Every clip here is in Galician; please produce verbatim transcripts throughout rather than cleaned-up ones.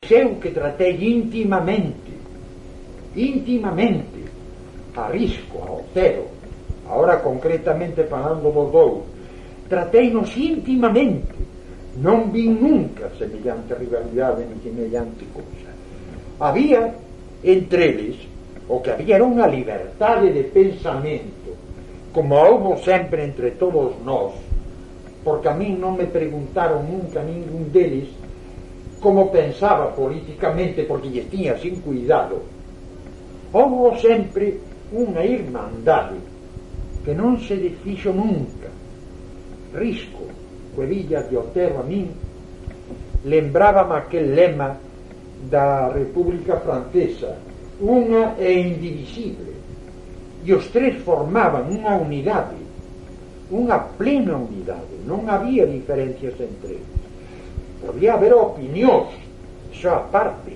eu que tratei íntimamente íntimamente a Risco, a Otero, ahora concretamente falando dos dous, tratei-nos íntimamente, non vi nunca semellante rivalidade ni semellante cousa. Había entre eles o que había era unha liberdade de pensamento, como houbo sempre entre todos nós, porque a mí non me preguntaron nunca ningún deles como pensaba políticamente, porque lles tiña sin cuidado. Houbo sempre unha irmandade que non se desfixo nunca. Risco, Cuevillas de Otero, a min lembrábame aquel lema da República Francesa: unha e indivisible, e os tres formaban unha unidade, unha plena unidade, non había diferencias entre eles. Podía haber opinións, xa aparte.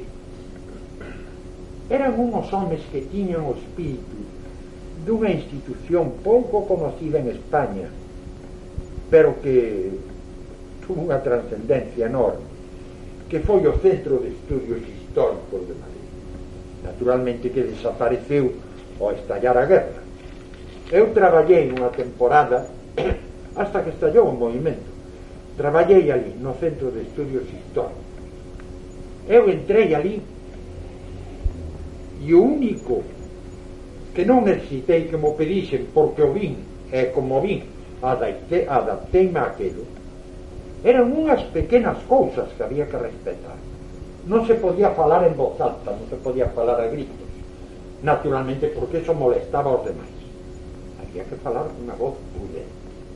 Eran unhos homes que tiñan o espírito dunha institución pouco conocida en España, pero que tuvo unha trascendencia enorme, que foi o Centro de Estudios Históricos de Madrid, naturalmente que desapareceu ao estallar a guerra. Eu traballei nunha temporada hasta que estallou o movimento, traballei ali no Centro de Estudios Históricos. Eu entrei ali e o único que non necesitei que mo pedixen, porque o vin e como vin adapteime a aquilo, eran unhas pequenas cousas que había que respetar. Non se podía falar en voz alta, non se podía falar a gritos, naturalmente, porque eso molestaba aos demais. Había que falar unha voz prudente.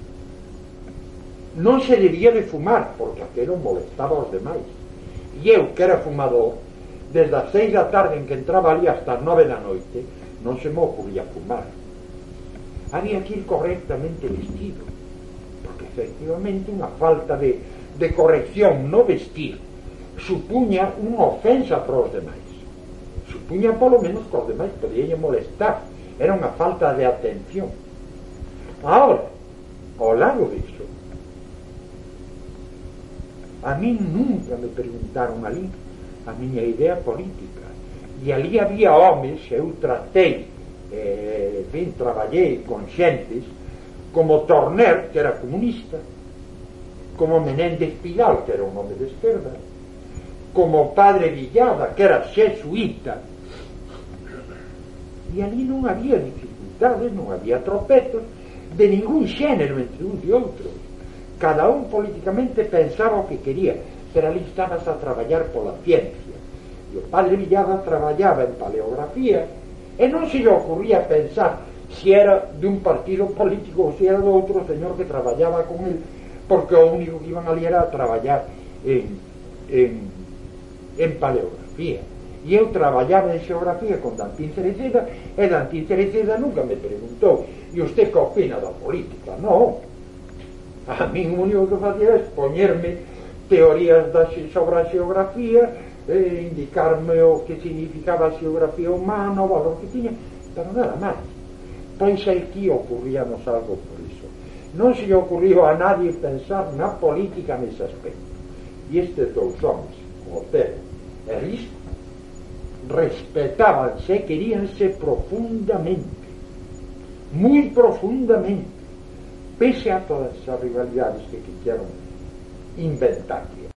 Non se debía de fumar, porque aquilo molestaba aos demais. E eu, que era fumador, desde as seis da tarde en que entraba ali hasta as nove da noite, non se me ocurría fumar. Había que ir correctamente vestido, porque efectivamente unha falta de, de corrección no vestir supuña unha ofensa para os demais, supuña polo menos que os demais podían molestar, era unha falta de atención. Ahora, ao lado disso, a mí nunca me preguntaron ali a miña idea política, e ali había homes, eu tratei eh, ben, traballei con xentes como Torner, que era comunista, como Menéndez Pidal, que era un home de esquerda, como Padre Villada, que era xesuíta, e ali non había dificultades, non había tropetos de ningún xénero entre uns e outros. Cada un políticamente pensaba o que quería, pero ali estabas a traballar pola ciencia. E o Padre Villada traballaba en paleografía e non se lle ocurría pensar se era de un partido político ou se era de outro señor que traballaba con el, porque o único que iban ali era a traballar en, en, en paleografía. E eu traballaba en xeografía con Dantín Cereceda, e Dantín Cereceda nunca me preguntou: e usted que opina da política? Non, a mí o único que facía é expoñerme teorías da, sobre a xeografía, eh, indicarme o que significaba a xeografía humana, o valor que tiña, pero nada máis. Pois aquí ocurríamos algo por iso. Non se lle ocurriu a nadie pensar na política nese aspecto. E estes dous homens, Otero e Risco, respetábanse, queríanse profundamente, moi profundamente, pese a todas as rivalidades que quixeron inventar.